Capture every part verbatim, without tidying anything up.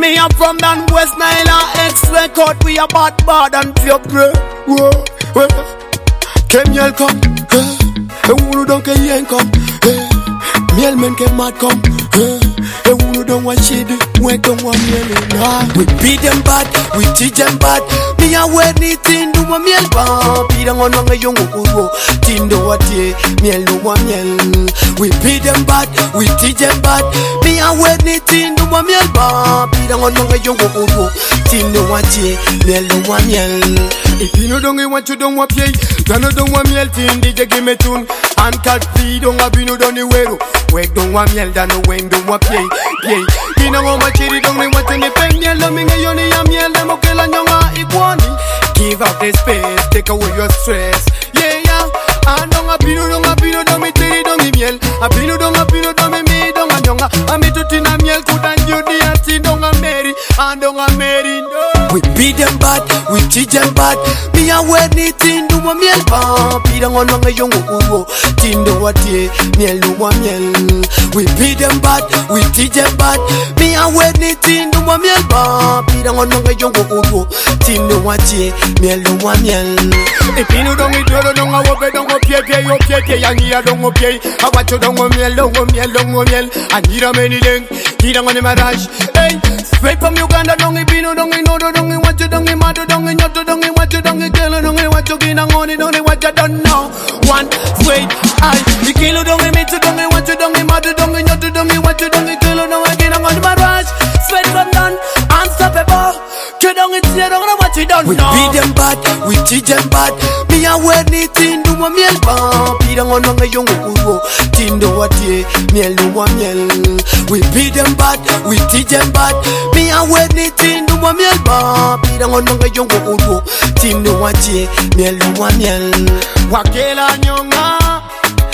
me up from down West Nile X record. We are bad bad and pure pure. Whoa, whoa. Kemiel come, hey. E wunu don ke yen come, hey. Miel men ke mad come, hey. E wunu don want shit, we don't want miel nah. We beat them bad, we teach them bad. Me a wear anything do my miel bad. Be the one on a young uro. Tindo what ye, miel no one miel. We beat them bad, we teach them bad. Me a wear anything do my miel bad. Be the one on a young uro. Tindo what ye, miel no one miel. If you don't want you don't want play, then don't want miel tin D J give me tune. And cat feed don't have no don't wear. Wake don't want miel dan no when don't want play. Play. You know how much it don't want to depend miel loving a yoni a miel dem okay la nyonga ikwani. Give up the space, take away your stress. Yeah yeah. And don't have no don't have no don't me tiri don't me miel. A pino don't have no don't me me don't a nyonga. A me to tina miel kudan you di ati don't a Mary and don't a Mary. We beat them bad, we teach them bad. Me a wear anything do my miel bad. Be the one on a young uro. Tindo what ye, miel no one miel. We beat them bad, we teach them bad. Me a wear anything do my miel bad. Be the one on a young uro. Tindo what ye, miel no one miel. If you don't eat your don't go pay, don't go pay, pay your pay, pay and here don't go pay. I want you don't go miel, don't go miel, don't go miel. And here a many things, here don't go the marriage. Hey, straight from Uganda, don't eat pino, don't eat no, don't eat what you don't eat, mother, don't eat not, don't eat what you don't eat, girl, don't eat what you get on it, don't eat what you don't know. One, straight, I, the kilo don't eat me, to don't eat what you don't eat, mother, don't eat not, don't eat what you don't eat, girl, don't eat get on the marriage. Straight from done, unstoppable. You don't eat, you don't know what you don't know. We beat them bad, we teach them bad. Me a wear anything do my miel bad. Be the one on a young uro. Tindo what ye, miel no one miel. We beat them bad, we teach them bad. Me a wear anything do my miel bad. Be the one on a young uro. Tindo what ye, miel no one miel. Wakela nyonga,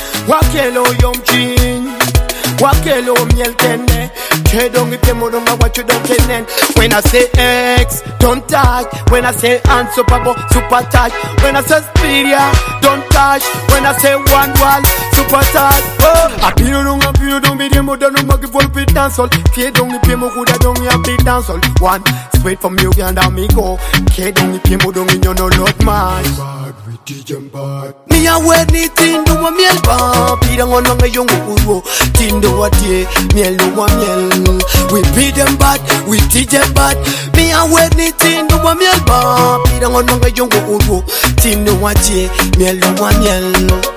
wakelo yom chin. Wakelo miel kenne. Don't give them what you don't get. When I say X, don't touch. When I say and super bo, super touch. When I say Spiria, don't touch. When I say one wall, super touch. Oh, I pino don't a pino don't be demo don't make it full pit dance all. K don't give them good I don't have pit dance all. One straight from Uganda me go. K don't give them don't you know not much. Bad we teach them bad. Me a wear anything do my miel bad. Be the one on a young uro. Tindo what ye, miel no one miel. We beat them bad, we teach them bad. Me a wear anything do my miel bad. Be the one on a young uro. Tindo what ye, miel no one miel.